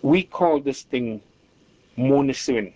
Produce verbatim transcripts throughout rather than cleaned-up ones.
We call this thing moniswin.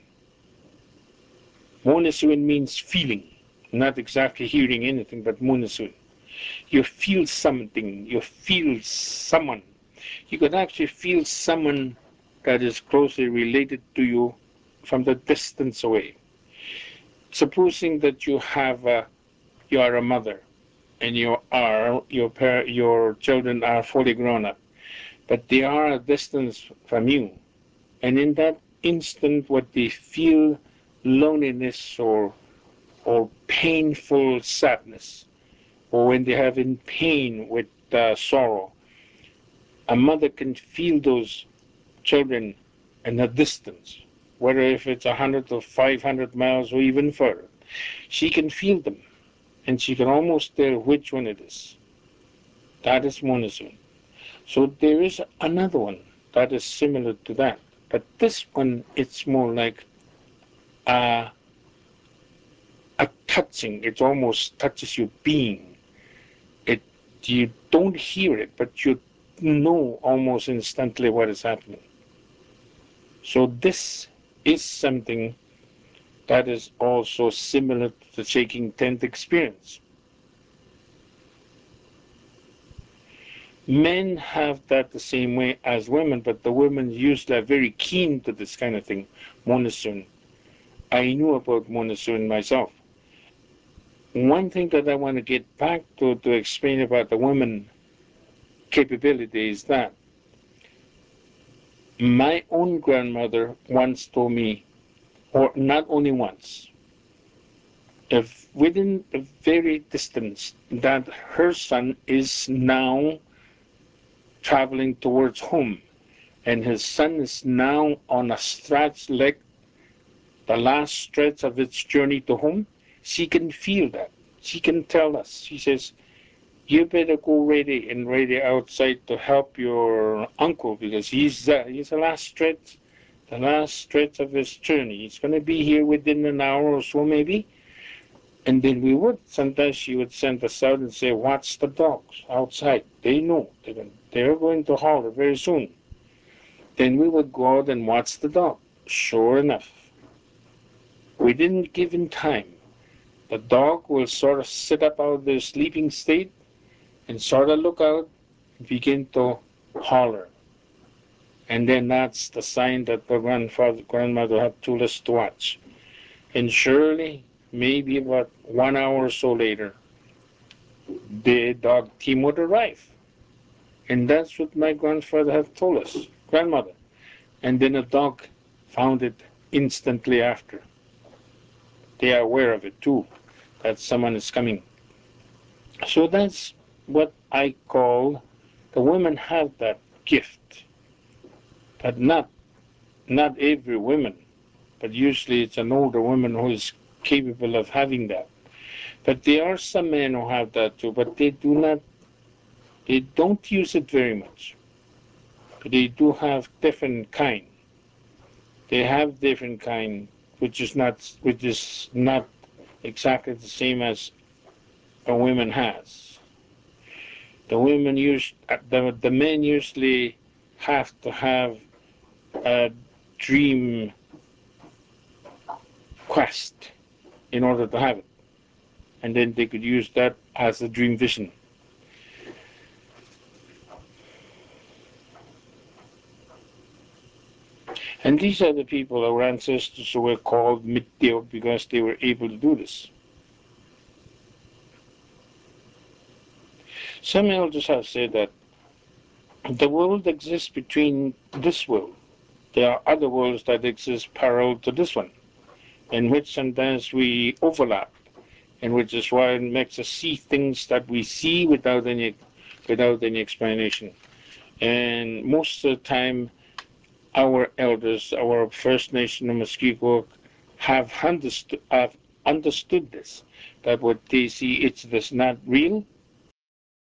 Moniswin means feeling, not exactly hearing anything, but moniswin. You feel something, you feel someone. You could actually feel someone that is closely related to you from the distance away. Supposing that you have a, you are a mother, and you are your par- your children are fully grown up, but they are a distance from you, and in that instant, what they feel, loneliness or or painful sadness, or when they have in pain with uh, sorrow, a mother can feel those children in a distance, whether if it's a hundred or five hundred miles or even further. She can feel them, and she can almost tell which one it is. That is monism. So there is another one that is similar to that, but this one it's more like a, a touching. It almost touches your being. It you don't hear it, but you know almost instantly what is happening. So this is something that is also similar to the shaking tent experience. Men have that the same way as women, but the women usually are very keen to this kind of thing, monism. I knew about monism myself. One thing that I want to get back to to explain about the women capability is that my own grandmother once told me, or not only once, if within a very distance, that her son is now traveling towards home, and his son is now on a stretch like the last stretch of its journey to home. She can feel that. She can tell us. She says, you better go ready and ready outside to help your uncle because he's uh, he's the last stretch, the last stretch of his journey. He's going to be here within an hour or so maybe. And then we would, sometimes she would send us out and say, watch the dogs outside. They know they're going, they're going to holler very soon. Then we would go out and watch the dog. Sure enough, we didn't give him time. The dog will sort of sit up out of their sleeping state and sort of look out and begin to holler. And then that's the sign that the grandfather, grandmother had told us to watch. And surely, maybe about one hour or so later, the dog team would arrive. And that's what my grandfather had told us, grandmother. And then the dog found it instantly after. They are aware of it too, that someone is coming. So that's what I call, the women have that gift, but not not every woman, but usually it's an older woman who is capable of having that. But there are some men who have that too, but they do not, they don't use it very much. But they do have different kind. They have different kind, which is not, which is not exactly the same as a woman has. The women use, the, the men usually have to have a dream quest in order to have it. And then they could use that as a dream vision. And these are the people, our ancestors, who were called Mityo because they were able to do this. Some elders have said that the world exists between this world. There are other worlds that exist parallel to this one, in which sometimes we overlap, and which is why it makes us see things that we see without any without any explanation. And most of the time, our elders, our First Nation of Muskego, have understood, have understood this, that what they see, it's this not real,